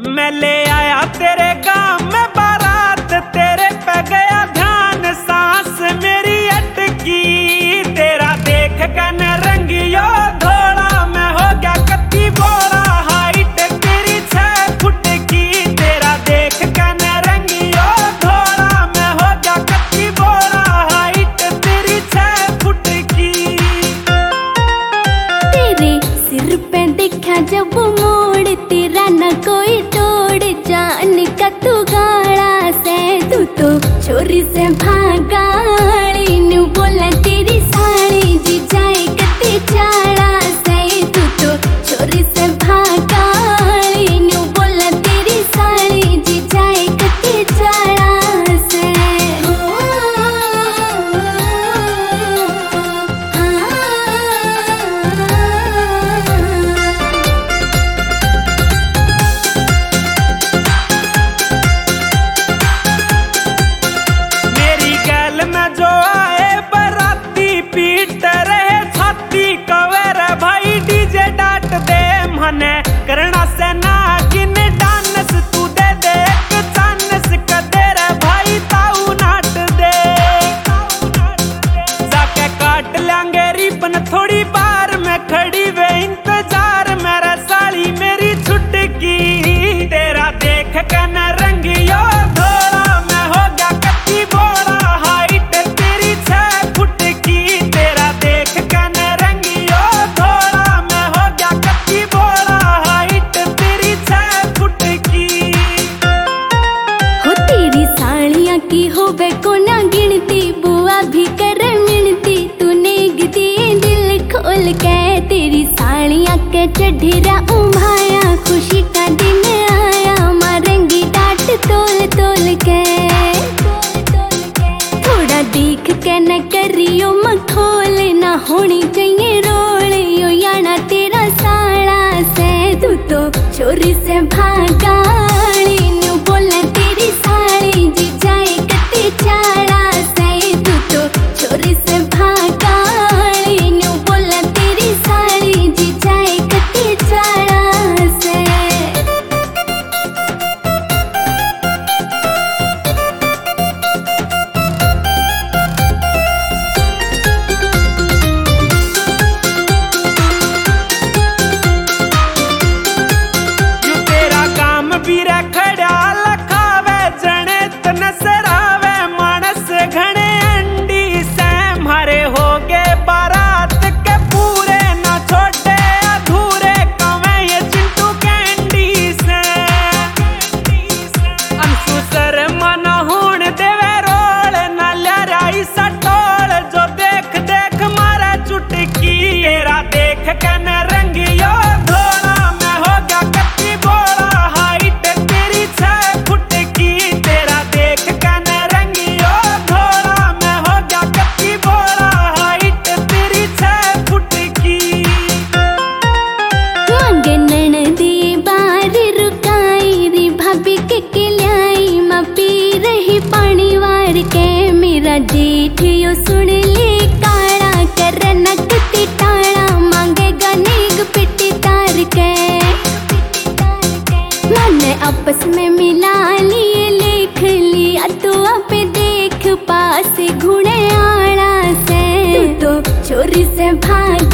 मैं ले आया तेरे गाँव में बारात, तेरे पे गया ध्यान, सांस मेरी अटकी। तेरा देख कन रंगियो धोला, मैं हो गया कत्ती बोरा, हाइट तेरी 6 फुट की। तेरा देख कन रंगियो धोला, मैं हो गया कत्ती बोरा, हाइट तेरी 6 फुट की। तेरे सिर पे देखा जब मोड़, तेरा न कोई तोड़, जान का तू गाड़ा से, तू तो छोरी से भागाली नु बोला तेरी साड़ी जी जाए कते चाड़ा से, तू तो छोरी से भागाली नु बोला तेरी साड़ी जी जाए कते चाड़ा से। करना से नागिन डांस, तू दे दे एक चांस, कदे रे भाई ताऊ नाट दे। जाके काट लेंगे रिबन थोड़ी बार में, खड़ी वे इंतजार मेरा साली मेरी छुटकी। तेरा देख कन रंगियो धोला, मैं हो गया कत्ती बोरा, हाइट तेरी 6 फुट की। तेरा देख कन रंगियो धोला, मैं हो गया कत्ती बोरा, हाइट तेरी 6 फुट की। हो तेरी साड़ियाँ की होवे को ना गिनती, बुआ भी कर मिनती, तूने गिदी दिल खोल के। तेरी साड़ियाँ के चढ़ेरा उमाया, खुशी का दिन आया, मारेंगी डांट तोल तोल के। थोड़ा देख के न करियो मखोल, ना होनी चाहिए रोल, यो याना तेरा साड़ा से, तू तो छोरी से भागाली नु बोला तेरी साड़ी जी जाए कते चाड़ा से, तू तो छोरी से भागाली नु बोला तेरी साड़ी जी जाए कते चाड़ा से। बीरा खड़ा लखावे जने तनसरावे, मानस घने अंडी से मारे हो गए बारात के पूरे, ना छोटे अधूरे कवे ये चिंटू कैंडी से। अंशु सर मन होण देवे रोल, ना लराई सटोल, जो देख देख मारा चुटकी। तेरा देख कन रंगियो धोला, मैं हो गया कत्ती बोरा, हाइट तेरी 6 फुट की। तेरा देख कन रंगियो धोला, मैं हो गया कत्ती बोरा, हाइट तेरी 6 फुट की। मांगे ननदी बार रुकाई री, भाभी के ल्याई माँ पी रही पानी वार के। मेरा जेठ यो सुन ले काड़ा, कर नकती टाड़ा, मांगेगा नेग पिटी तार के। मैंने आपस में मिला लिए, लिख लिया तू अब देख, पास घुड़े आड़ा से, तू तो छोरी से भाग